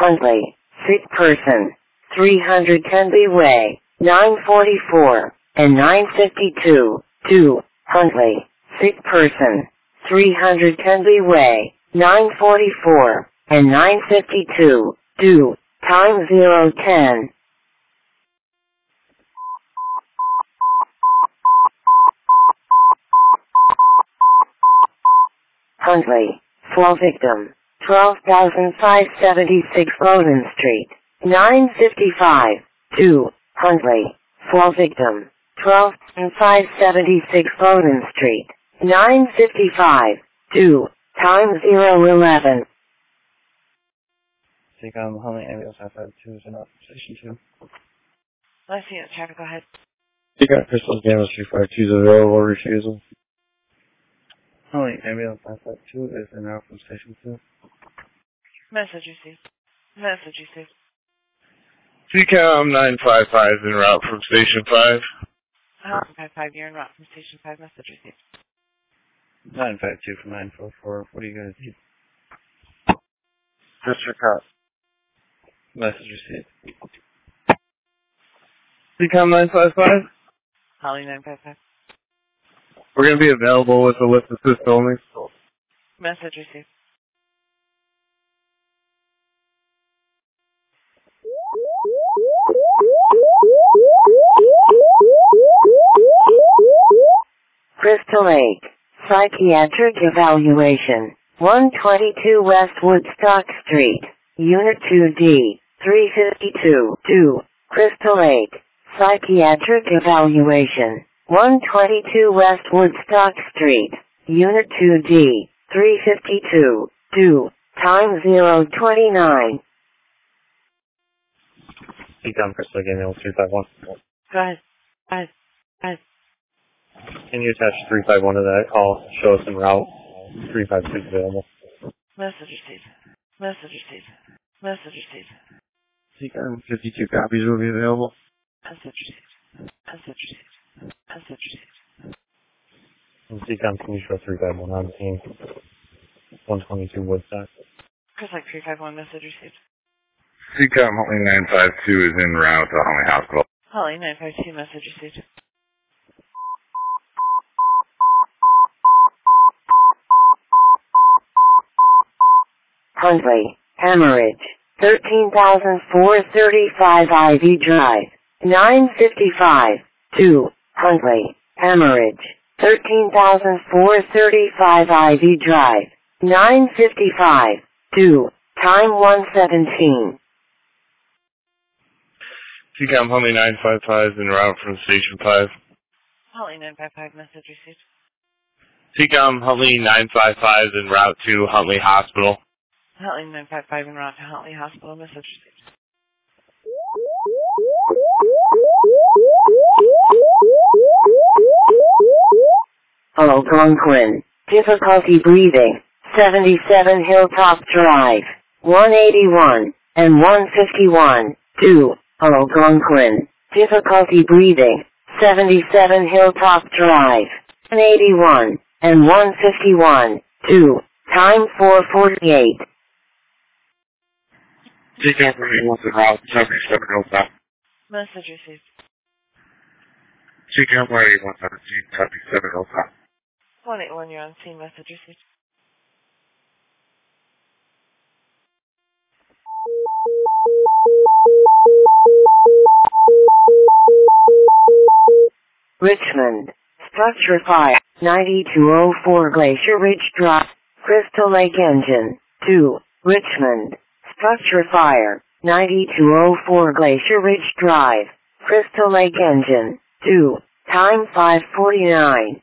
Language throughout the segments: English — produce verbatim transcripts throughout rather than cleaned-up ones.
Huntley, sick person, three hundred Tenby Way, nine forty-four, and nine fifty-two, two, Huntley, sick person, three hundred Tenby Way, nine forty-four, and nine fifty-two, two, time zero ten. Huntley, fall victim, twelve thousand five hundred seventy-six Loden Street, nine fifty-five, two, Huntley, fall victim, twelve thousand five hundred seventy-six Loden Street, nine fifty-five, two, time zero eleven. Take on Huntley ambulance five five two is in station two. Last unit, traffic, go ahead. Take on Crystal ambulance three five two is available refusal. Huntley ambulance five five two is en route from station two. Message received. Message received. C CAM nine five five is en route from station five. Huntley five five, you're en route from station five. Message received. nine five two from nine four four. What do you guys need? Mister Cop. Message received. C CAM nine five five. Holly nine five five. We're going to be available with a lift assist only. Message received. Crystal Lake, psychiatric evaluation, one twenty-two West Woodstock Street, Unit two D, three fifty-two, two, Crystal Lake, psychiatric evaluation, one twenty-two West Woodstock Street, Unit two D, three fifty-two, two, time zero twenty-nine. C CAM Crystal Lake ambulance three five one. Go ahead. Go ahead. Go ahead. Can you attach three five one to that call? Show us en route. three five two is available. Message received. Message received. Message received. C CAM fifty-two copies will be available. Message received. Message received. Message received. And C CAM, can you show three five one on the scene? one twenty-two Woodstock. Chris like three five one, message received. C CAM Huntley nine five two is en route to Huntley Hospital. Holly nine five two, message received. Huntley, hemorrhage, thirteen thousand four hundred thirty-five Ivy Drive, nine fifty-five, two, Huntley, hemorrhage, thirteen thousand four hundred thirty-five Ivy Drive, nine fifty-five, two, time one seventeen. C CAM Huntley nine five five is en route from station five. Holly nine five five, message received. C CAM Huntley nine five five is en route to Huntley Hospital. Huntley nine five five en route to Huntley Hospital, message received. Algonquin, difficulty breathing, seventy-seven Hilltop Drive, one eighty-one, and one fifty-one, two, Algonquin, difficulty breathing, seventy-seven Hilltop Drive, one eighty-one, and one fifty-one, two, time four forty-eight. C CAM wants en route to seventy-seven Hilltop. Message received. C CAM one eighty-one seventeen seventy-seven Hilltop. one eighty-one, you're on scene, message received. Richmond, structure fire, ninety-two oh four Glacier Ridge Drive, Crystal Lake Engine, two, Richmond, structure fire, ninety-two oh four Glacier Ridge Drive, Crystal Lake Engine, two, time five forty-nine.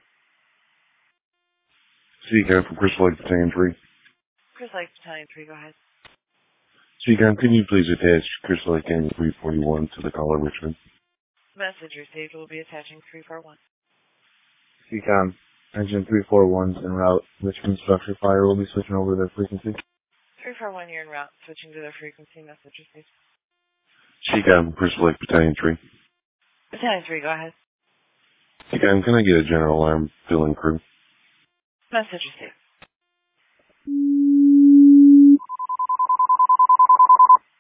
C CAM from Crystal Lake Battalion three. Chris Lake Battalion three, go ahead. C CAM, can you please attach Crystal Lake Engine three forty-one to the caller Richmond? Message received, we'll be attaching three four one. C CAM, engine three four one's en route. Richmond structure fire will be switching over to their frequency. three four one, you're en route, switching to their frequency, message received. C CAM, Crystal Lake Battalion three. Battalion three, go ahead. C CAM, can I get a general alarm filling crew? Message received.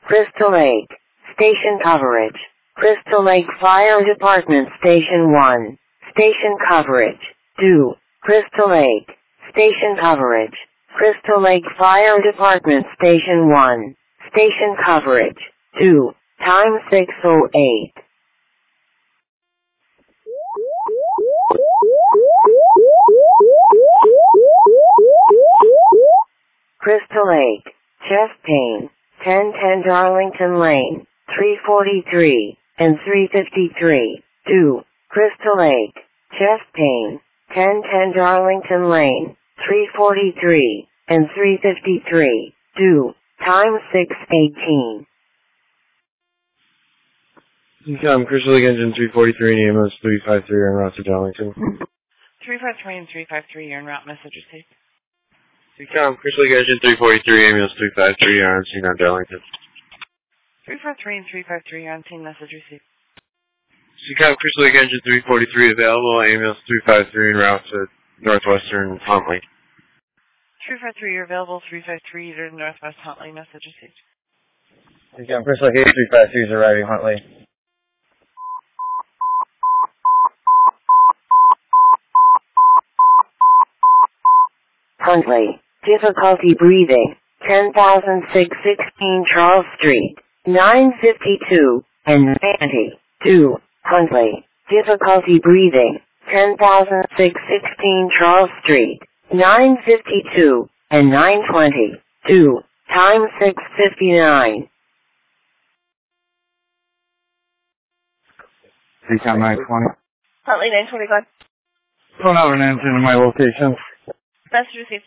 Crystal Lake. Station coverage. Crystal Lake Fire Department Station one. Station coverage. two. Crystal Lake. Station coverage. Crystal Lake Fire Department Station one. Station coverage. two. Time six oh eight. Crystal Lake. Chest pain. ten ten Darlington Lane. three forty-three and three fifty-three. two. Crystal Lake. Chest pain. ten ten Darlington Lane. three forty-three and three fifty-three. two. Time six eighteen. Um, Crystal Lake Engine three forty-three and ambulance three five three en route to Darlington. three five three and three five three, you're en route, message received. Um, Crystal Lake Engine three forty-three, ambulance three five three, you're on scene on Darlington. three five three and three five three, you're on scene, message received. C-Com, Crystal Lake Engine three forty-three available, ambulance three five three en route to Northwestern Huntley. three five three, you're available, three five three, you're in Northwest Huntley, message received. C-Com, Crystal Lake three five three is arriving Huntley. Huntley. Difficulty breathing. ten thousand six hundred sixteen Charles Street. nine fifty-two and ninety-two. Huntley. Difficulty breathing. ten thousand six hundred sixteen Charles Street. nine fifty-two and nine twenty-two. Time six fifty-nine. C-Com nine twenty. Huntley nine twenty, go ahead. Phone out and answer to my location. Message received.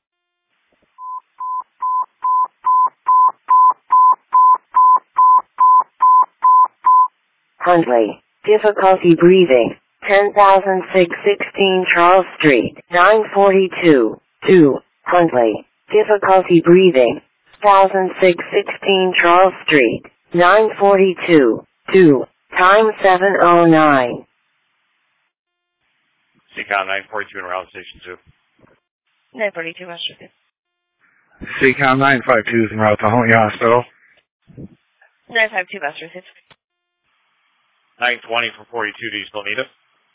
Huntley. Difficulty breathing. ten thousand six hundred sixteen Charles Street. nine forty-two. two. Huntley. Difficulty breathing. one thousand six hundred sixteen Charles Street. nine forty-two. two. Time seven oh nine. C-Com nine forty-two en route station two. nine forty-two, message received. C-Com nine five two is en route to Huntley Hospital. nine five two, message received. nine twenty from forty-two, do you still need it?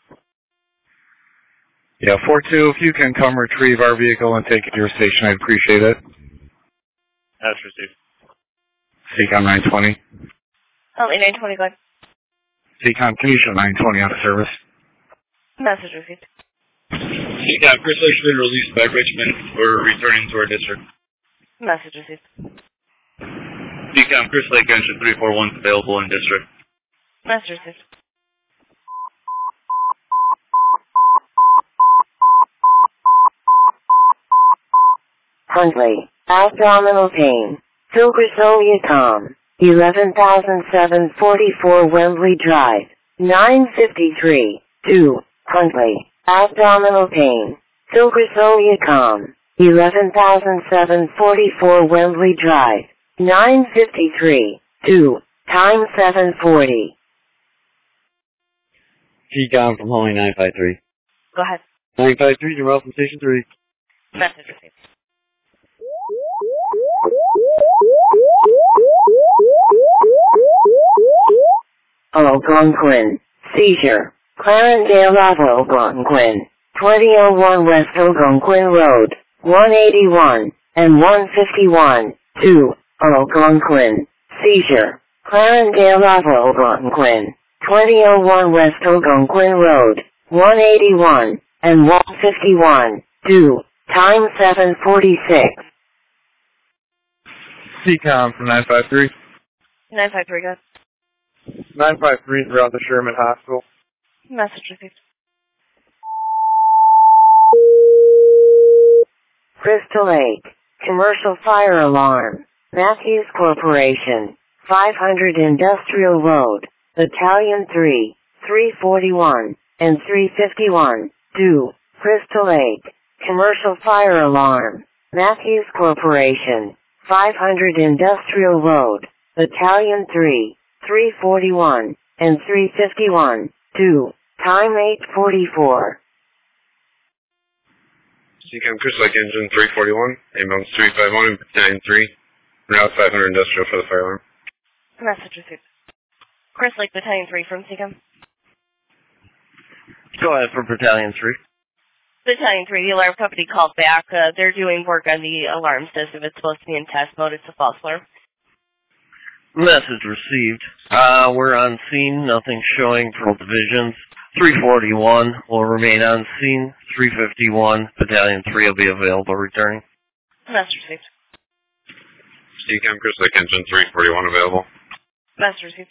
Yeah, four two, if you can come retrieve our vehicle and take it to your station, I'd appreciate it. That's received. C-Com nine twenty. Huntley nine twenty, go ahead. C-Com, can you show nine twenty out of service? Message received. C-Com, Crystal Lake has been released by Richmond. We're returning to our district. Message received. C-Com, Crystal Lake Engine three four one is available in district. Message received. Huntley. Abdominal pain. Silversolia.com. eleven thousand seven hundred forty-four Wembley Drive. nine fifty-three. two. Huntley. Abdominal pain. Silversolia.com. eleven thousand seven hundred forty-four Wembley Drive. nine fifty-three. two. Time seven forty. C-Com from Huntley nine five three. Go ahead. nine five three, you're out from station three. Message received. Algonquin. Seizure. Clarendale Ave Algonquin. twenty oh one West Algonquin Road. one eighty-one and one fifty-one. two. Algonquin. Seizure. Clarendale Ave Algonquin. twenty oh one West Algonquin Road. one eighty-one and one fifty-one. two. Time seven forty-six. C-Com from nine five three. nine five three, go ahead. nine five three, around the Sherman Hospital. Message received. Crystal Lake. Commercial fire alarm. Matthews Corporation. five hundred Industrial Road. Battalion three. three forty-one and three fifty-one. two. Crystal Lake. Commercial fire alarm. Matthews Corporation. five hundred Industrial Road. Battalion three. three forty-one and three fifty-one. two. Time eight forty-four. C-Com, Crystal Lake Engine three forty-one, ambulance three five one, battalion three, route five hundred industrial for the fire alarm. Message received. Chris Lake, Battalion three from Seacom. Go ahead for Battalion three. Battalion three, the alarm company called back. Uh, they're doing work on the alarm system. It's supposed to be in test mode. It's a false alarm. Message received. Uh, we're on scene. Nothing showing from divisions. three forty-one will remain on scene. three fifty-one, Battalion three will be available returning. Message received. Seacom, Chris Lake, Engine three forty-one available. Message received.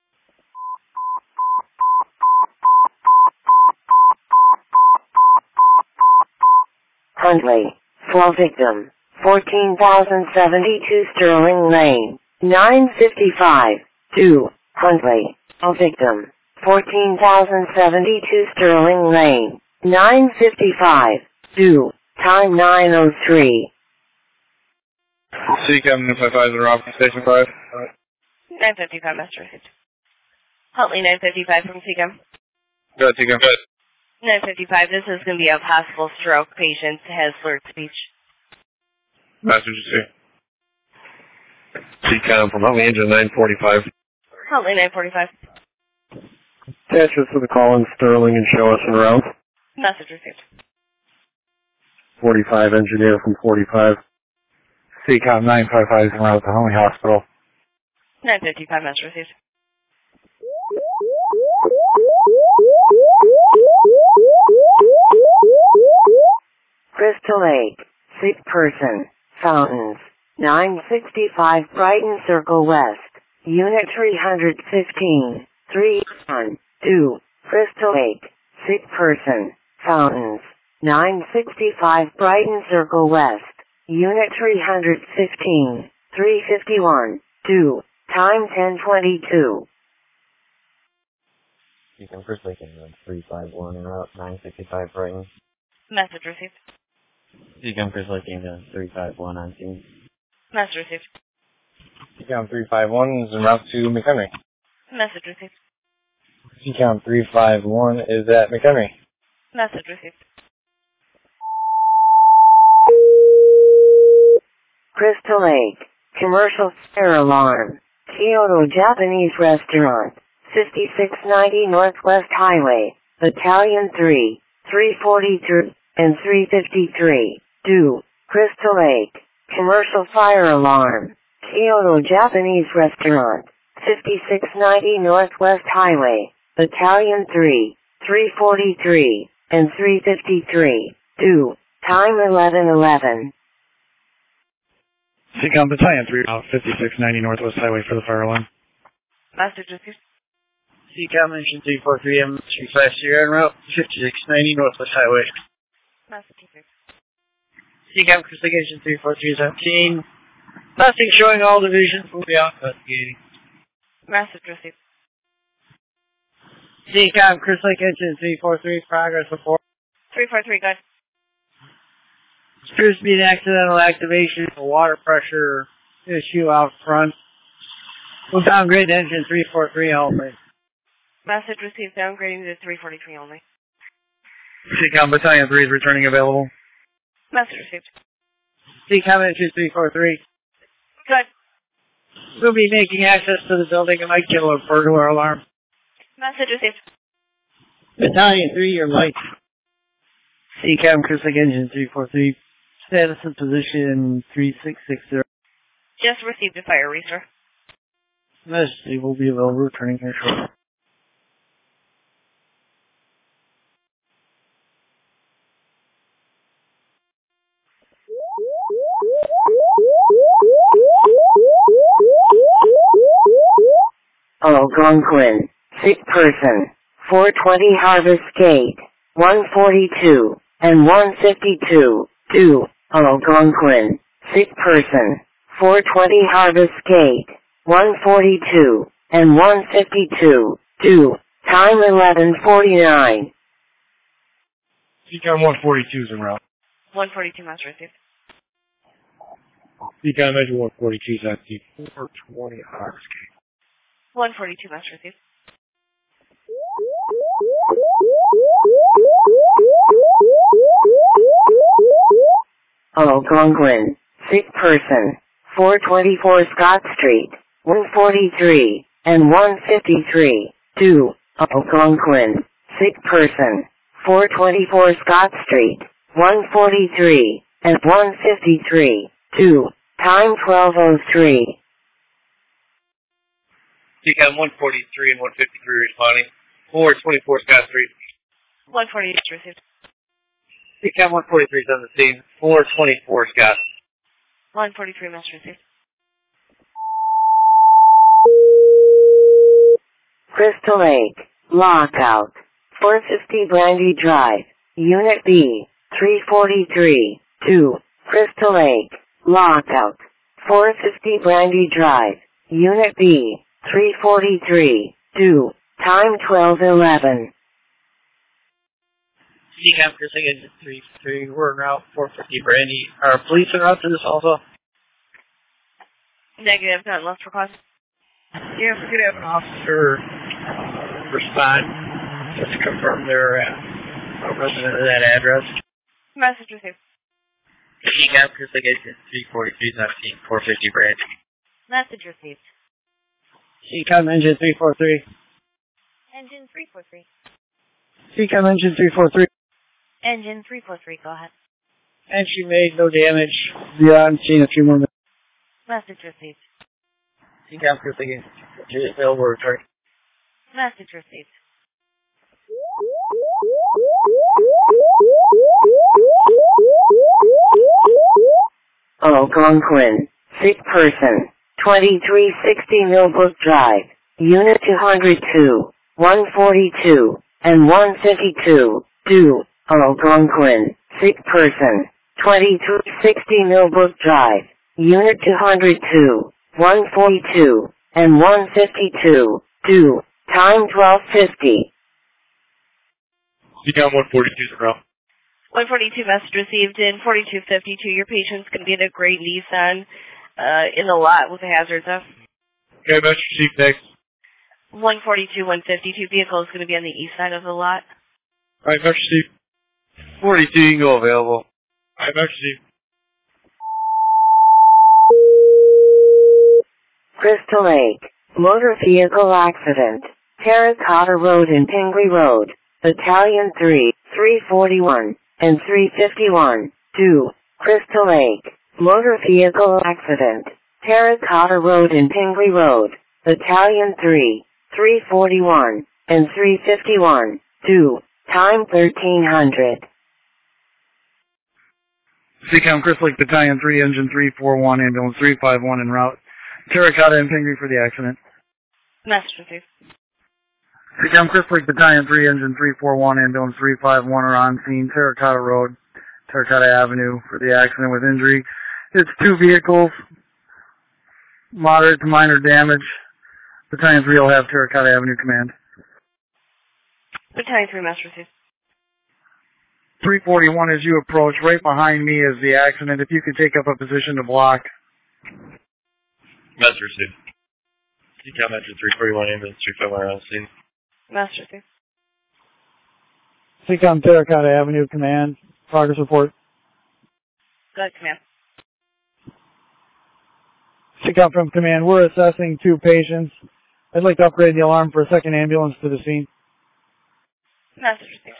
Huntley, flow victim, fourteen thousand seventy-two Sterling Lane, nine fifty-five, two, Huntley, flow victim, fourteen thousand seventy-two Sterling Lane, nine fifty-five, two, time nine oh three. Seacom, nine five five, zero off Station five. nine fifty-five, message received. Huntley, nine fifty-five from Seacom. Go ahead, Seacom. Go ahead. nine fifty-five, this is going to be a possible stroke patient, has slurred speech. Message received. Seacom from Huntley Engine nine forty-five. Huntley, nine forty-five. Attach us to the call in Sterling and show us en route. Message received. forty-five engineer from forty-five. Seacom nine five five is en route to Huntley Hospital. nine fifty-five, message received. Crystal Lake, sick person, fountains, nine sixty-five Brighton Circle West, Unit three fifteen, three one two, Crystal Lake, sick person, fountains, nine sixty-five Brighton Circle West, Unit three fifteen, three fifty-one, two, time ten twenty-two. You can first lake in three five one en route nine sixty-five Brighton. Message received. You can first lake in three five one on scene. Message received. Seacom three five one is en route to McHenry. Message received. Seacom three five one is at McHenry. Message received. Crystal Lake, commercial fire alarm, Kyoto Japanese restaurant, fifty-six ninety Northwest Highway, Battalion three, three forty-three, and three fifty-three, two, Crystal Lake, commercial fire alarm, Kyoto Japanese restaurant, fifty-six ninety Northwest Highway, Battalion three, three forty-three, and three fifty-three, two, time eleven eleven. Seacom Battalion three, route fifty-six ninety Northwest Highway for the fire alarm. Message received. Seacom Engine three forty-three M three five zero en route fifty-six ninety Northwest Highway. Message received. Seacom Chris Lake Engine three forty-three seventeen. Nothing showing all divisions will be investigating. Message received. Seacom Chris Lake Engine three forty-three, progress report. three four three, good. Appears to be an accidental activation of a water pressure issue out front. We'll downgrade to engine three forty-three only. Message received, downgrading to three forty-three only. Seacom Battalion three is returning available. Message received. Seacom Engine three forty-three. Good. We'll be making access to the building and might get a burglar alarm. Message received. Battalion three, your light. Seacom Chris Lake Engine three forty-three. Status and position three six six zero. Just received a fire restore. Message will be available returning here shortly. Algonquin, sick person, four twenty Harvest Gate, one forty-two, and one fifty-two, two, Algonquin, sick person, four twenty Harvest Gate, one forty-two, and one fifty-two, two, time eleven forty-nine. Seacom one forty-two is en route. one forty-two, message received. Seacom Engine one forty-two is at the four twenty Harvest Gate. one forty-two, message received. Algonquin, sick person, four twenty-four Scott Street, one forty-three, and one fifty-three, two, Algonquin, sick person, four twenty-four Scott Street, one forty-three, and one fifty-three, two, time twelve oh three. C CAM one forty-three and one fifty-three responding. four twenty-four Scott Street. one forty-eight received. C CAM one forty-three is on the scene. four twenty-four Scott. one forty-three message received. Crystal Lake, lockout, four fifty Brandy Drive, Unit B, three forty-three, two, Crystal Lake, lockout, four fifty Brandy Drive, Unit B, three forty-three, two, time twelve eleven. C CAM Crystal Lake Engine three three, we're en route four fifty Brandy. Are police en route to this also? Negative, not lost for cause. Yeah, we could have an officer uh, respond just to confirm they're uh, a resident of that address. Message received. C CAM Crystal Lake Engine three forty-three is on scene, four fifty Brandy. Message received. C CAM Engine three forty-three. Engine three forty-three. C CAM Engine three forty-three. Engine three forty-three, go ahead. Entry made, no damage. Yeah, I'm seeing a few more minutes. Message received. C CAM Crystal Lake Engine available return. Message received. Algonquin, sick person, twenty-three sixty Millbrook Drive, Unit two hundred two, one forty-two, and one fifty-two, two, Algonquin, sick person, twenty-three sixty Millbrook Drive, Unit two hundred two, one forty-two, and one fifty-two, two, time twelve fifty. C CAM one forty-two is en route. one forty-two message received in forty-two fifty-two. Your patient's going to be in a gray Nissan uh, in the lot with a hazard zone. Okay, message received next. one forty-two, one fifty-two vehicle is going to be on the east side of the lot. Alright, message received. forty-two, you can go available. Alright, message received. Crystal Lake, motor vehicle accident, Terracotta Road and Pingree Road, Battalion three, three forty-one, and three fifty-one, two, Crystal Lake, motor vehicle accident, Terracotta Road and Pingree Road, Battalion three, three forty-one, and three fifty-one, two, time thirteen hundred. C CAM Crystal Lake Battalion three, Engine three forty-one, Ambulance three fifty-one en route. Terracotta and Pingree for the accident. Message received. C CAM Crystal Lake Battalion three, Engine three forty-one, Ambulance three fifty-one are on scene, Terracotta Road, Terracotta Avenue for the accident with injury. It's two vehicles, moderate to minor damage. Battalion three will have Terracotta Avenue command. Battalion three message received. three forty-one as you approach, right behind me is the accident. If you could take up a position to block. Message received. C CAM Engine three forty-one, ambulance three fifty-one on scene. Message received. C CAM Terracotta Avenue command. Progress report. Go ahead, command. C CAM from command. We're assessing two patients. I'd like to upgrade the alarm for a second ambulance to the scene. Message received.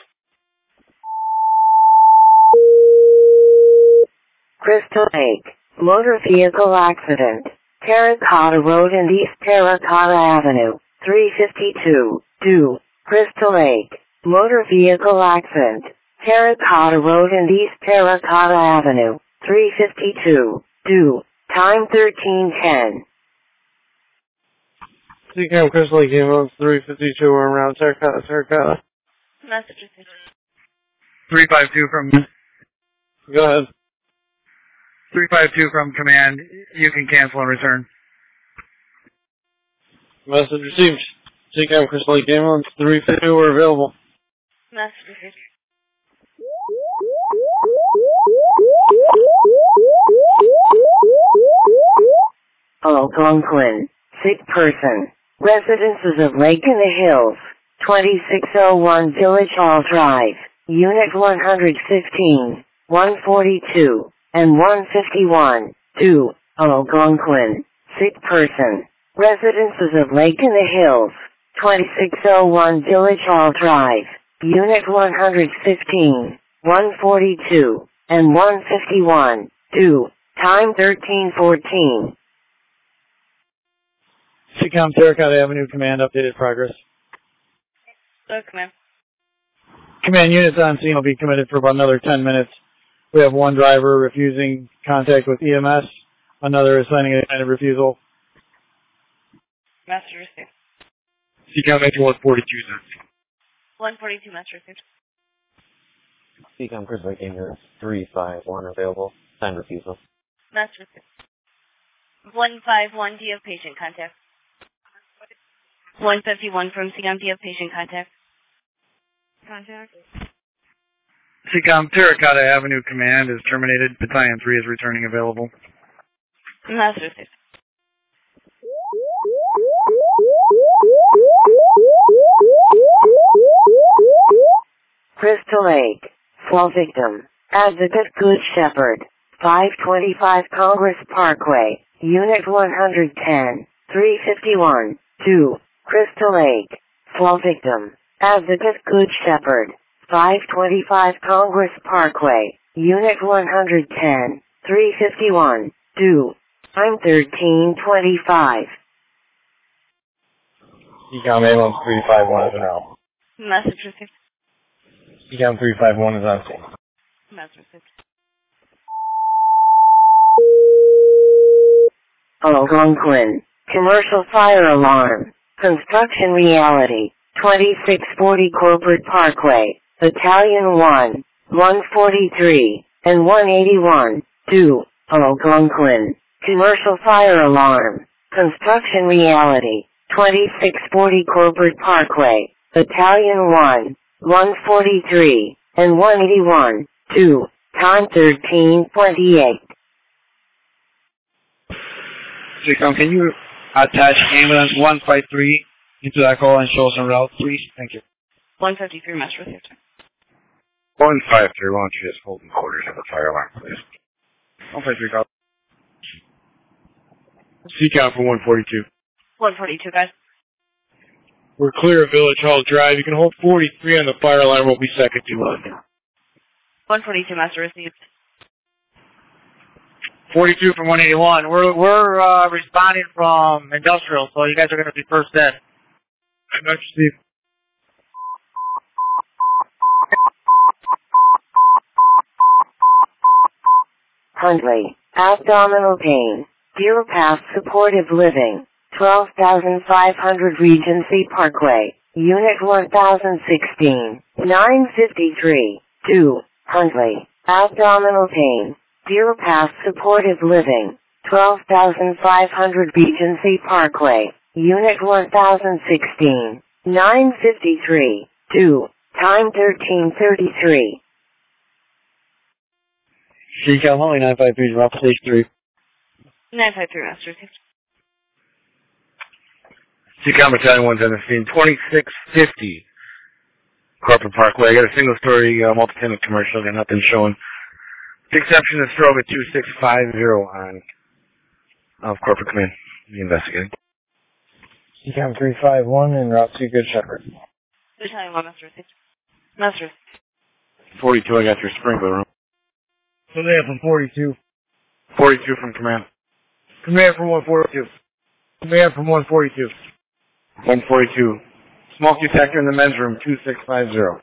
Crystal Lake, motor vehicle accident, Terracotta Road and East Terracotta Avenue, three fifty-two, two, Crystal Lake, motor vehicle accident, Terracotta Road and East Terracotta Avenue, three fifty-two, two, time thirteen ten. C CAM Crystal Lake ambulance three fifty-two are around Terracotta, Terracotta. Message received. three fifty-two from... Go ahead. three fifty-two from command. You can cancel and return. Message received. C CAM Crystal Lake ambulance three fifty-two are available. Message received. Algonquin, sick person, residences of Lake in the Hills, twenty-six oh one Village Hall Drive, Unit one fifteen, one forty-two, and one fifty-one, two, Algonquin, sick person, Residences of Lake in the Hills, twenty-six oh one Village Hall Drive, Unit one fifteen, one forty-two, and one fifty-one, two, time thirteen fourteen. C COM Terracotta Avenue, Command, updated progress. So, command. Command units on scene will be committed for about another ten minutes. We have one driver refusing contact with E M S, another assigning a kind of refusal. Master received. C COM Major one forty-two, sir. one forty-two, master received. C COM Chris Lake Inner three five one available. Sign refusal. Master received. one five one, do you have patient contact? one fifty-one from C COM, do you have patient contact? Contact. C COM Terracotta Avenue Command is terminated. Battalion three is returning available. Master received. Crystal Lake, fall victim, Advocate Good Shepherd, five twenty-five Congress Parkway, Unit one ten, three fifty-one, two, Crystal Lake, fall victim, Advocate Good Shepherd, five twenty-five Congress Parkway, Unit one ten, three fifty-one, two, time thirteen twenty-five. C COM A one three five one is now. Message received. C COM three five one is on scene. Message received. Algonquin, commercial fire alarm, construction reality, twenty-six forty Corporate Parkway, Battalion one, one forty-three, and one eighty-one, two, Algonquin, commercial fire alarm, construction reality, twenty-six forty Corporate Parkway, Battalion one, one forty-three, and one eighty-one, two, time thirteen twenty-eight. C COM, can you attach ambulance one five three into that call and show us en route, please? Thank you. one fifty-three, master received. one five three, why don't you just hold in quarters of the fire alarm, please? one five three, call. C COM for one forty-two. one forty-two, guys. We're clear of Village Hall Drive. You can hold forty-three on the fire alarm. We'll be second to one. one forty-two, master received. forty-two from one eighty-one. We're we're uh, responding from industrial, so you guys are going to be first in. Master received. Huntley, abdominal pain, Deer Path Supportive Living, twelve thousand five hundred Regency Parkway, Unit one thousand sixteen, nine fifty-three, two, Huntley, abdominal pain, Deer Path Supportive Living, twelve thousand five hundred Regency Parkway, Unit one thousand sixteen, nine fifty-three, two, time thirteen thirty-three. C COM only nine five three, drop stage three. nine five three, master received. C COM Battalion one seventeen, twenty-six fifty Corporate Parkway. I got a single story uh, multi-tenant commercial. Got nothing showing. The exception is strobe at two six five zero on of Corporate Command. Be investigating. C COM three five one and route to Good Shepherd. Battalion one, master received. Master received. forty-two, I got your sprinkler room. So they have from forty-two. forty-two from Command. Command from one forty-two. Command from one forty-two. one forty-two. Smoke detector in the men's room, two six five zero.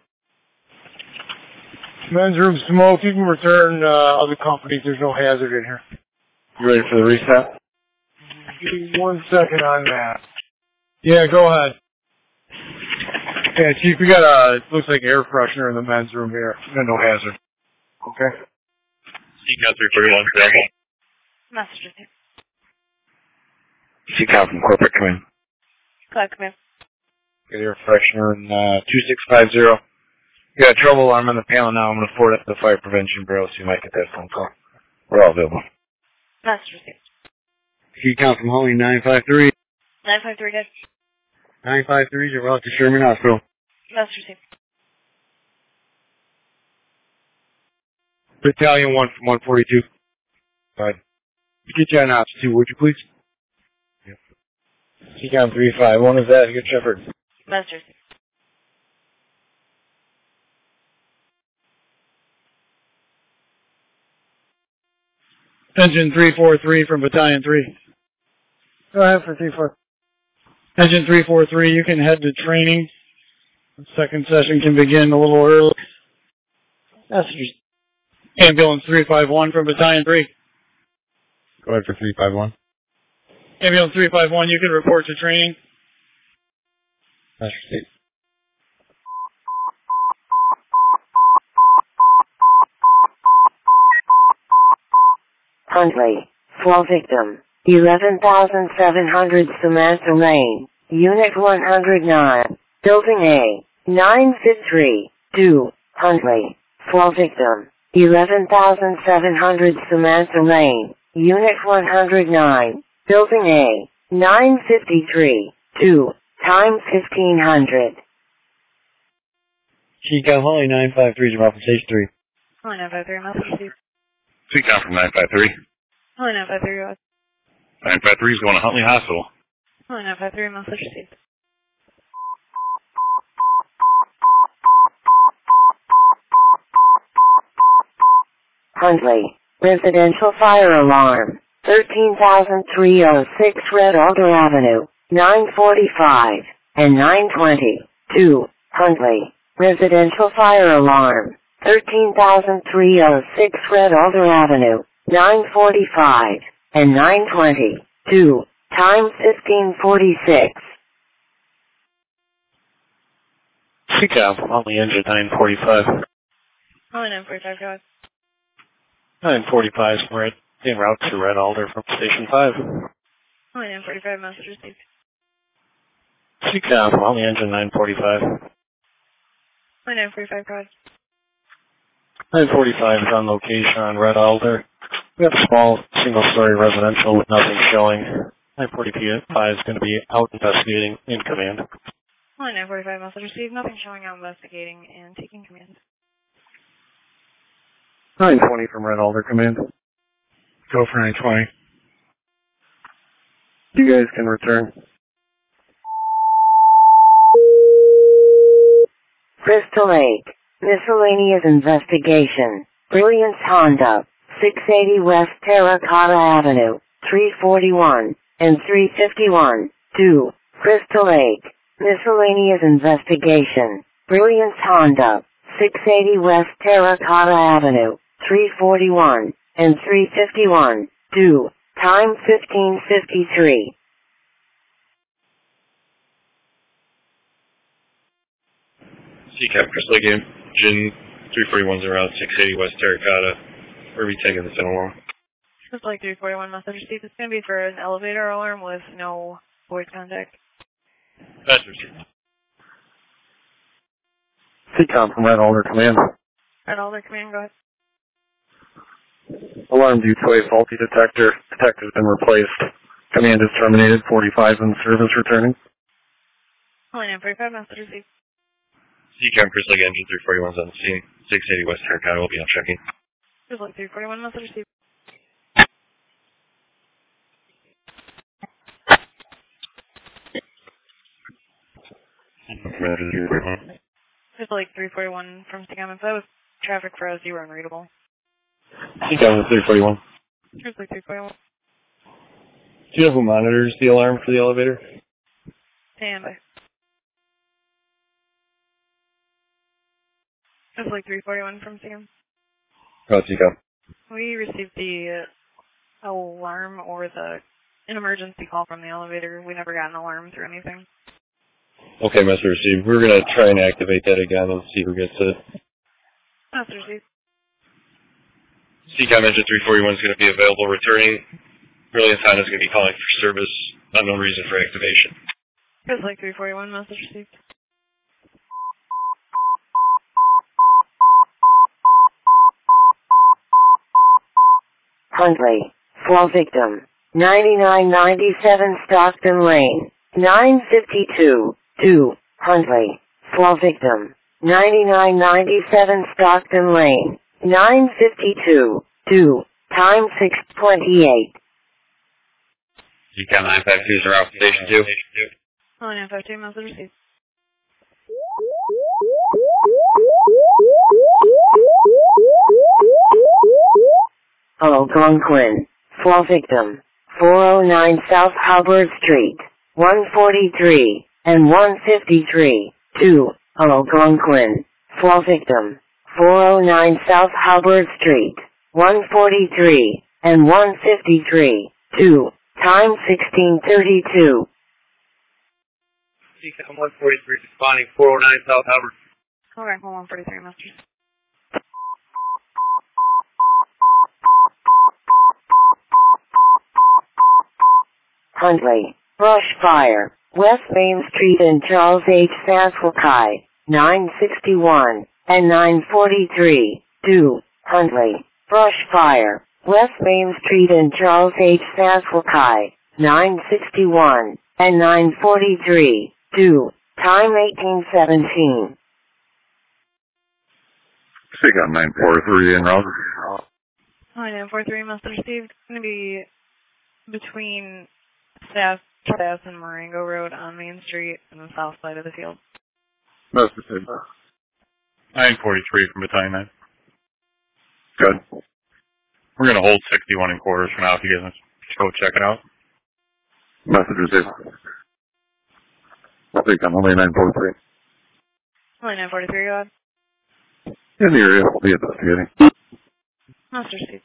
Men's room smoke. You can return uh, other companies. There's no hazard in here. You ready for the reset? Give me one second on that. Yeah, go ahead. Yeah, Chief, we got a, it looks like air freshener in the men's room here. We got no hazard. Okay? C COM three forty-one, available. Master received. C COM from Corporate Command. Cloud command. Get air freshener in uh, two six five zero. You got a trouble alarm on the panel now. I'm going to forward it to the Fire Prevention Bureau so you might get that phone call. We're all available. Master received. C COM from Holly nine five three. nine five three, guys. nine five three is your route to Sherman Hospital. Master received. Battalion one from one forty-two. Go ahead. Get you on ops two, would you please? C COM three five one is that. Good Shepherd. Master received. Engine three four three from Battalion three. Go ahead for three four. Engine three four three, you can head to training. The second session can begin a little early. Message. Ambulance three five one from Battalion three. Go ahead for three five one. Ambulance three five one, you can report to training. Master State. Huntley, Fall Victim, eleven thousand seven hundred Samantha Lane, Unit one hundred nine, Building A, nine six three, two, Huntley, Fall Victim, eleven thousand seven hundred Samantha Lane, Unit one hundred nine, Building A, nine fifty-three, two, time fifteen hundred. C COM Holly nine five three, Jamal from Stage three. Holly nine five three, message received. C COM from nine five three. Holly nine five three, go ahead. nine five three is going to Huntley Hospital. Holly nine five three, message received. Huntley, residential fire alarm, thirteen thousand three oh six Red Alder Avenue, nine forty-five, and nine twenty, two, Huntley, residential fire alarm, thirteen thousand three oh six Red Alder Avenue, nine forty-five, and nine twenty, two, time fifteen forty-six. C COM, Huntley engine nine forty-five. Holly nine forty-five, go ahead. nine forty-five, we're at, en route to Red Alder from Station five. Holly nine forty-five, message received. C COM, Huntley engine nine forty-five. Holly nine forty-five, go ahead. nine forty-five is on location on Red Alder. We have a small single-story residential with nothing showing. nine forty-five is going to be out investigating in command. Holly nine forty-five, message received. Nothing showing, out investigating and taking command. nine twenty from Red Alder command. Go for nine twenty. You guys can return. Crystal Lake, miscellaneous investigation, Brilliance Honda, six eighty West Terracotta Avenue, three forty-one, and three fifty-one, two, Crystal Lake, miscellaneous investigation, Brilliance Honda, six eighty West Terracotta Avenue, three forty-one, and three fifty-one, two, time fifteen fifty-three. C COM, Crystal Lake engine three forty-one's around six eighty West Terracotta. Where are we taking this in along? Just like three forty-one, message received. It's going to be for an elevator alarm with no voice contact. That's received. C COM from Red Alder command. Red Alder command, go ahead. Alarm due to a faulty detector. Detector has been replaced. Command is terminated. forty-five in service returning. Holly nine forty-five, message received. C COM, Crystal Lake engine three forty-one's on the scene. six eighty West Terracotta will be on checking. Just like three forty-one, message received. Just like three forty-one from C COM info with traffic for zero unreadable. C COM three forty-one. Just like three forty-one. Do you know who monitors the alarm for the elevator? Stand by. Just like three forty-one from C COM. Oh, C COM. We received the uh, alarm or the an emergency call from the elevator. We never got an alarm through anything. Okay, Master received. We're going to try and activate that again and see who gets it. Master received. C COM engine three forty-one is going to be available returning. Brilliance Honda is going to be calling for service. Unknown reason for activation. Just like three forty-one, message received. Huntley, Fall Victim, ninety-nine ninety-seven Stockton Lane, nine fifty-two, two, Huntley, Fall Victim, ninety-nine ninety-seven Stockton Lane, nine fifty-two, two, time six twenty-eight. C CAM nine five two is around station two. Hello, nine five two, message received. Algonquin. Fall victim. four oh nine South Hubbard Street. one forty-three and one fifty-three. two. Algonquin. Fall victim. four oh nine South Hubbard Street. one forty-three and one fifty-three. two. Time sixteen thirty-two. C CAM one forty-three responding four oh nine South Hubbard. Alright, hold on, forty-three, message. Huntley. Brush fire. West Main Street and Charles H. Sanswakai. nine sixty-one and nine forty-three. two. Huntley. Brush fire. West Main Street and Charles H. Sanswakai. nine sixty-one and nine forty-three. two. Time eighteen seventeen. C CAM nine forty-three en route. Hi, nine four three, message received. It's going to be between South South and Marengo Road on Main Street and the south side of the field. Message received. nine forty-three from Battalion nine. Good. We're going to hold sixty-one in quarters for now if you guys go check it out. Message received. C CAM only nine forty-three. Only nine forty-three, go ahead. In the area, we'll be investigating. Message received.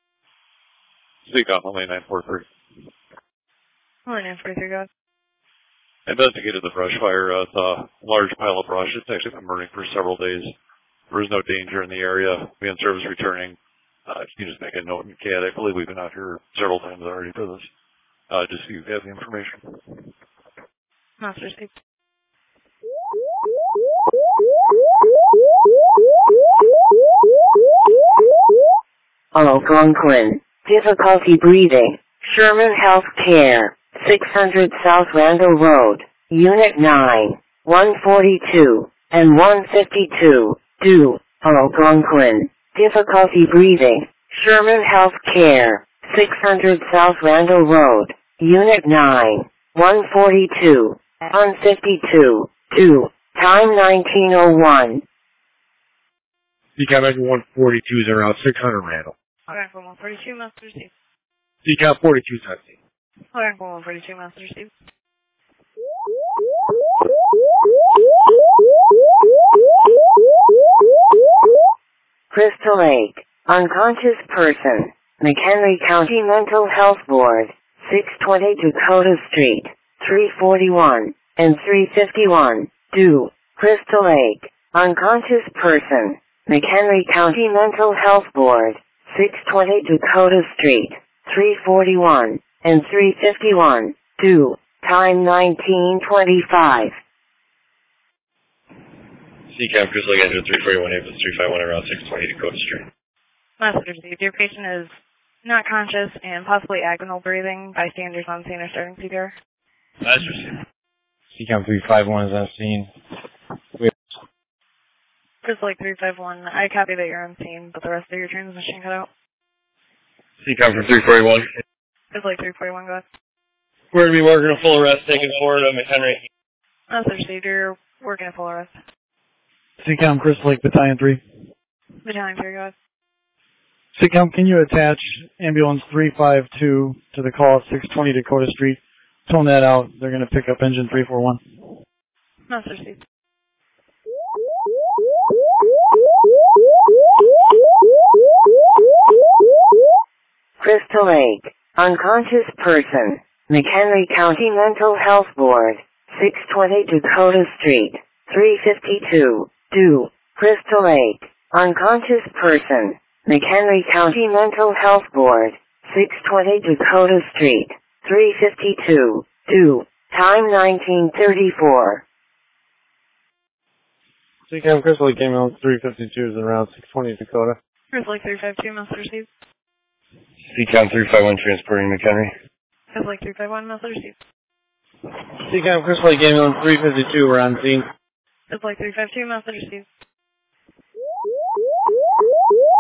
C CAM only nine forty-three. Only nine forty-three, go ahead. Investigated the brush fire. Uh, it's a large pile of brush. It's actually been burning for several days. There is no danger in the area. We have service returning. Uh, you can just make a note in C A D. I believe we've been out here several times already for this. Uh, just so you have the information. Message received. Algonquin. Difficulty breathing. Sherman Health Care. six hundred South Randall Road. Unit nine. one forty-two and one fifty-two. two. Algonquin. Difficulty breathing. Sherman Health Care. six hundred South Randall Road. Unit nine. one forty-two. one fifty-two. two. Time nineteen oh one. C CAM one forty-two is around six hundred Randall. Okay, for one forty-two, message received. C CAM forty-two taxi. Okay, for one forty-two, message received. Crystal Lake. Unconscious person. McHenry County Mental Health Board. six twenty Dakota Street. three forty-one and three fifty-one. two. Crystal Lake. Unconscious person. McHenry County Mental Health Board. six twenty Dakota Street. three forty-one and three fifty-one. two. Time nineteen twenty-five. C CAM Crystal Lake Engine three forty-one, April three five one around six twenty Dakota Street. Message received. Your patient is not conscious and possibly agonal breathing. Bystanders on scene are starting C P R. Message received. C CAM three five one is on scene. We Crystal Lake three five one, I copy that you're on scene, but the rest of your transmission cut out. C CAM from three forty-one. Crystal Lake three forty-one, go ahead. We're going to be working a full arrest, taking forward to McHenry. Message received. You're working a full arrest. C CAM Crystal Lake Battalion three. Battalion three, go ahead. C CAM, can you attach ambulance three five two to the call at six twenty Dakota Street? Tone that out. They're going to pick up engine three four one. Message received. Crystal Lake. Unconscious person. McHenry County Mental Health Board. six twenty Dakota Street. three fifty-two. two. Crystal Lake. Unconscious person. McHenry County Mental Health Board. six twenty Dakota Street. three fifty-two. two. Time nineteen thirty-four. C CAM Crystal Lake ambulance three fifty-two is around six twenty Dakota. Crystal Lake three five two, message received. C CAM three five one transporting McHenry. Crystal Lake three five one, message received. C CAM Crystal Lake ambulance three fifty-two, we're on scene. Crystal Lake three five two, message received.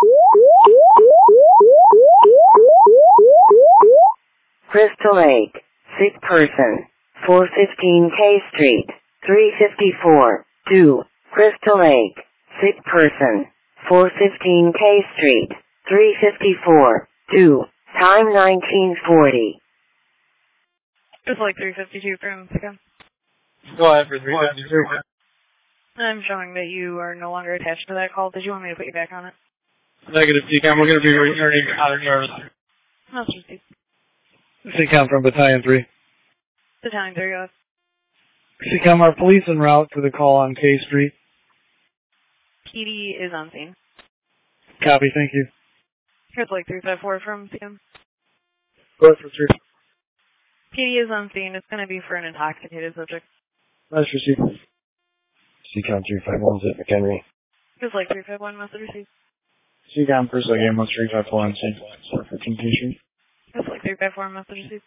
Crystal Lake. sick person, four fifteen K Street, three fifty-four, two, Crystal Lake, sick person, four fifteen K Street, three fifty-four, two, time nineteen forty. It's like three fifty-two from Sikkim. Go ahead for three fifty-two. I'm showing that you are no longer attached to that call. Did you want me to put you back on it? Negative C CAM, we're going to be returning out of service. That's received. C CAM from Battalion three. Battalion three, go ahead. C CAM, our police en route to the call on K Street. P D is on scene. Copy, thank you. Here's like three five four from C CAM. Go ahead for three. P D is on scene. It's going to be for an intoxicated subject. Nice received. C CAM three five one is at McHenry. Here's like three five one, message received. C CAM, first again, one three five four on scene. four fifteen K Street. Here's like three five four, message received.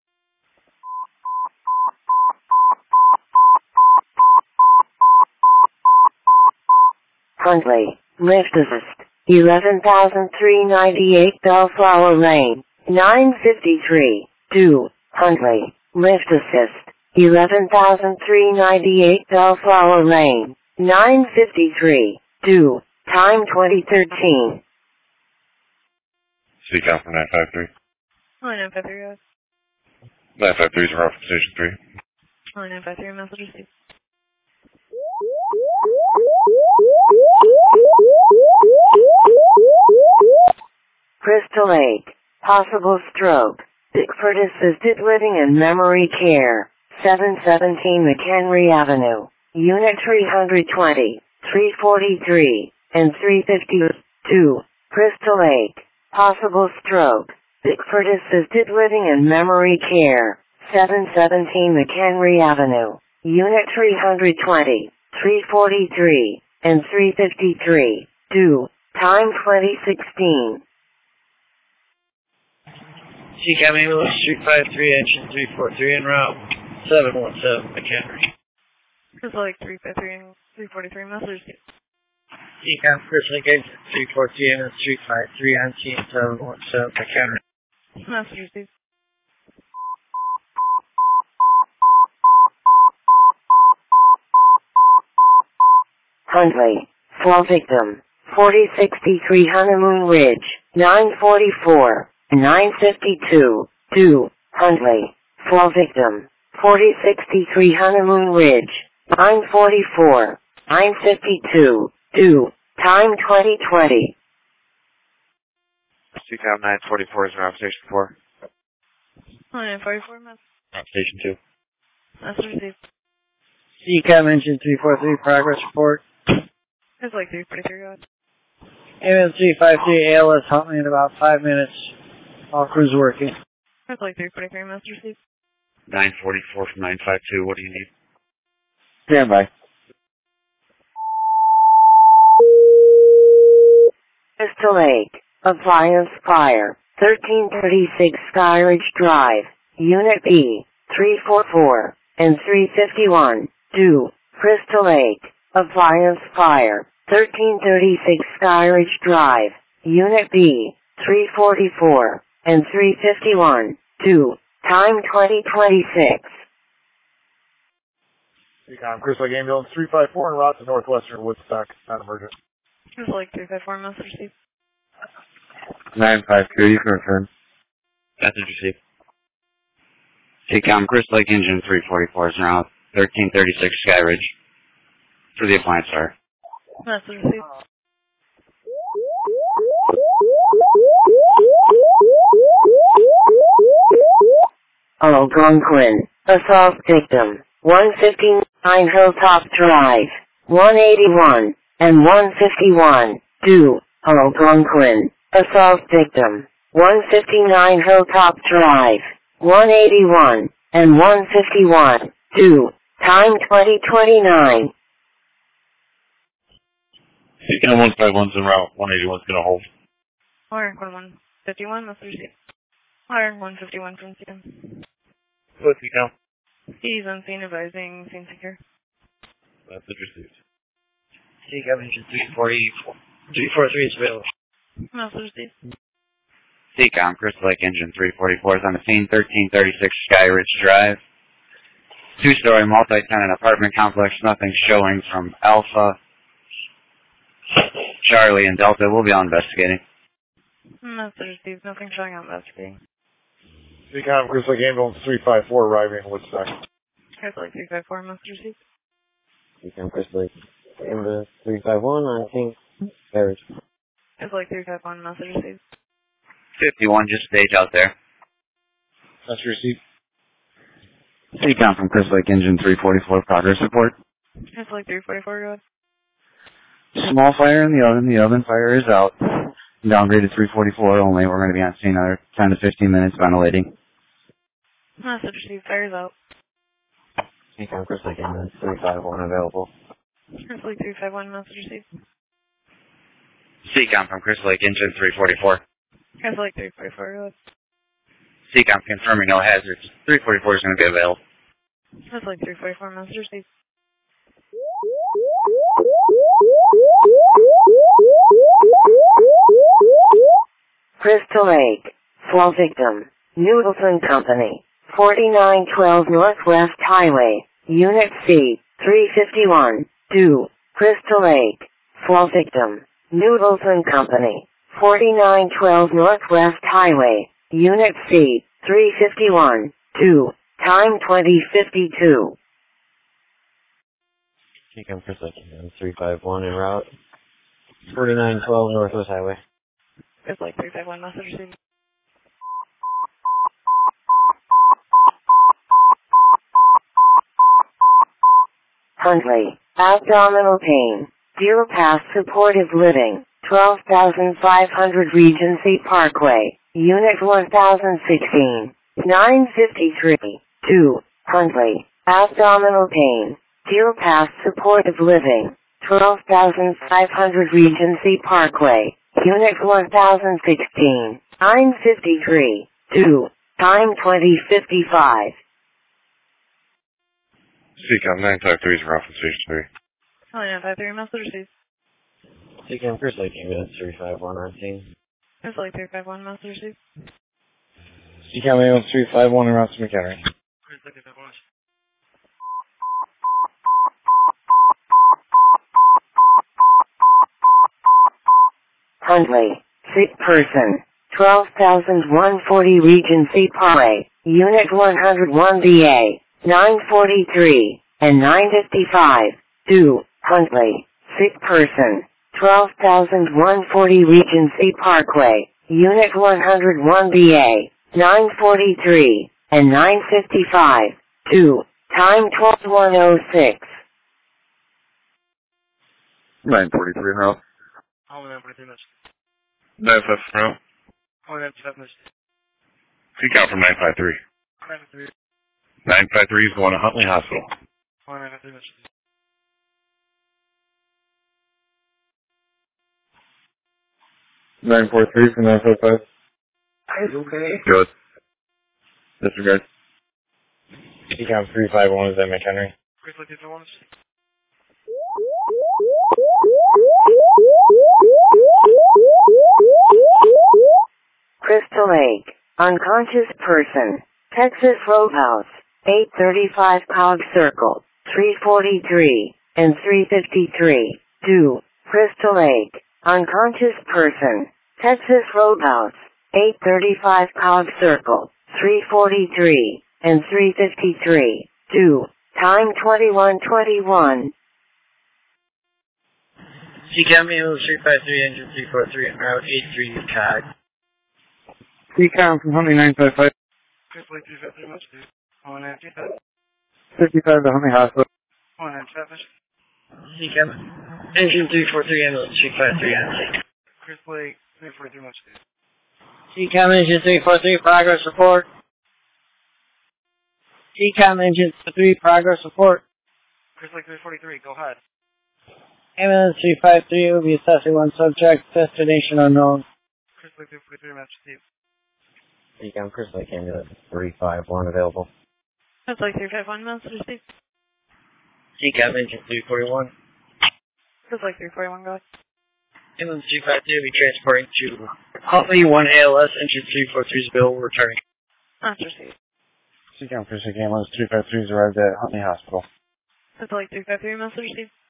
Huntley, lift assist, eleven thousand three hundred ninety-eight Bellflower Lane, nine fifty-three, two, Huntley, lift assist, eleven thousand three hundred ninety-eight Bellflower Lane, nine fifty-three, two, time twenty thirteen. C CAM from nine five three. Oh, nine five three, go ahead. nine five three is around from Station three. Oh, nine five three, message received. Crystal Lake, possible stroke, Bickford assisted living and memory care, seven seventeen McHenry Avenue, Unit three twenty, three forty-three, and three fifty-two, Crystal Lake, possible stroke, Bickford assisted living and memory care, seven seventeen McHenry Avenue, Unit three twenty, three forty-three, and three fifty-three, two, time twenty sixteen. C CAM ambulance, Street five three, engine three four three, en route, seven one seven, McHenry. Here's like three five three and three forty-three, message received. C CAM, first link, engine three four three, ambulance, Street five three, on scene, seven one seven, McHenry. Message received. Huntley, fall victim, forty sixty-three Honeymoon Ridge, nine forty-four, nine fifty-two, two, Huntley, fall victim, forty sixty-three Honeymoon Ridge, nine forty-four, nine fifty-two, two, time twenty twenty. C CAM nine forty-four is around Station four. Oh, nine forty-four, message. Station two. Message received. C CAM engine three four three, progress report. Here's like three forty-three, go ahead. Ambulance three five three, A L S, help me in about five minutes. All crews working. Here's like three forty-three, message received. nine forty-four from nine five two, what do you need? Stand by. Crystal Lake, appliance fire, thirteen thirty-six Skyridge Drive, Unit B, three forty-four, and three fifty-one, two, Crystal Lake, appliance fire, thirteen thirty-six Skyridge Drive, Unit B, three forty-four, and three fifty-one, two, time twenty twenty-six. C CAM, Crystal Lake ambulance three five four, en route to Northwestern Woodstock, not emergent. Here's like three five four, message received. nine five two, you can return. Message received. C CAM, Crystal Lake engine three forty-four is around thirteen thirty-six Skyridge. For the appliance fire. Message received. Algonquin, assault victim, one fifty-nine Hilltop Drive, one eighty-one, and one fifty-one, two, Algonquin, assault victim, one fifty-nine Hilltop Drive, one eighty-one, and one fifty-one, two, time twenty twenty-nine. C CAM one five one's en route, one eighty-one's gonna hold. Iron one fifty-one, message received. Iron one fifty-one from C CAM. Go C CAM. He's on scene advising scene secure. Message received. C CAM engine three forty-four, three forty-three is available. Message received. Seacom, Crystal Lake Engine three forty-four is on the scene, thirteen thirty-six Sky Ridge Drive. Two-story multi-tenant apartment complex, nothing showing from Alpha, Charlie, and Delta. We'll be on investigating. Message received. Nothing showing on investigating. Seacom, Crystal Lake Ambulance three five four arriving in Woodstock. Crystal Lake three five four, message received. Seacom, Crystal Lake Ambulance three five one on scene, Sky Ridge. Crystal Lake three five one, message received. fifty-one, just stage out there. Message received. Seacom from Crystal Lake Engine three forty-four, progress report. Crystal Lake three forty-four, go ahead. Small fire in the oven. The oven fire is out. Downgraded three forty-four only. We're going to be on scene another ten to fifteen minutes ventilating. Message received. Fire's out. Seacom, Crystal Lake Ambulance three five one available. Crystal Lake three five one, message received. Seacom from Crystal Lake Engine three forty-four. Crystal Lake three forty-four, go ahead. Seacom confirming no hazards. three forty-four is going to be available. Crystal Lake three forty-four, message received. Crystal Lake. Fall victim. Noodleton Company. forty-nine twelve Northwest Highway. Unit C. three fifty-one. two. Crystal Lake. Fall victim. Noodleton Company. forty-nine twelve Northwest Highway. Unit C. three fifty-one. two. Time twenty fifty-two. Seacom, Crystal Lake Ambulance three five one en route. forty-nine twelve Northwest Highway. Crystal Lake three five one, message received. Huntley. Abdominal pain. Deer Pass Supportive Living. twelve thousand five hundred Regency Parkway. Unit one thousand sixteen. nine fifty-three. two. Huntley. Abdominal pain. Deer Pass Supportive Living. twelve thousand five hundred Regency Parkway. Unit one thousand sixteen. nine fifty-three. two. Time twenty fifty-five. Seacom nine five three is off in station three. Oh, nine five three, message received. Seacom, Crystal Lake Ambulance three five one on scene. Crystal Lake three five one, message received. Seacom Ambulance three five one en route to McHenry. Crystal Lake three five one. Huntley. Sick person. twelve thousand one hundred forty Regency Parkway. Unit one oh one B A. nine forty-three. And nine fifty-five. two. Huntley. Sick person. twelve thousand one hundred forty Regency Parkway. Unit one oh one B A. nine forty-three. And nine fifty-five. two. Time twelve one oh six. nine forty-three route. Oh, nine forty-three, message. nine five route. Oh, nine fifty-five, message. Seacom from nine five three. nine fifty-three. nine five three is going to Huntley Hospital. Oh, nine fifty-three, message. nine four three from nine five five. Are you okay? Good. Disregard. Seacom three five one is at McHenry. Crystal Lake three five one, message. Crystal Lake. Unconscious person. Texas Roadhouse. eight thirty-five Cog Circle. three forty-three. And three fifty-three. two. Crystal Lake. Unconscious person. Texas Roadhouse. eight thirty-five Cog Circle. three forty-three. And three fifty-three. two. Time twenty-one twenty-one. Seacom Ambulance three five three, engine three four three, en route eight three Cog. Seacom from Huntley nine five five. Crystal Lake three five three, message. Oh, nine fifty-five. fifty-five to Huntley Hospital. Oh, nine fifty-five, message. Seacom engine three four three, ambulance three five three, on scene. Crystal Lake three four three, message. Seacom engine three four three, progress report. Seacom engine three, progress report. Crystal Lake three forty-three, go ahead. Ambulance three five three will be assessing one subject, destination unknown. Crystal Lake three forty-three, message received. Seacom, Crystal Lake Ambulance three five one available. Crystal Lake three five one, message received. Seacom engine three forty-one. Crystal Lake three forty-one, go ahead. Ambulance three five three will be transporting to Huntley one A L S, engine three four three is available, returning. That's received. Seacom Chris Lake ambulance three five three has arrived at Huntley Hospital. That's like three five three, message received.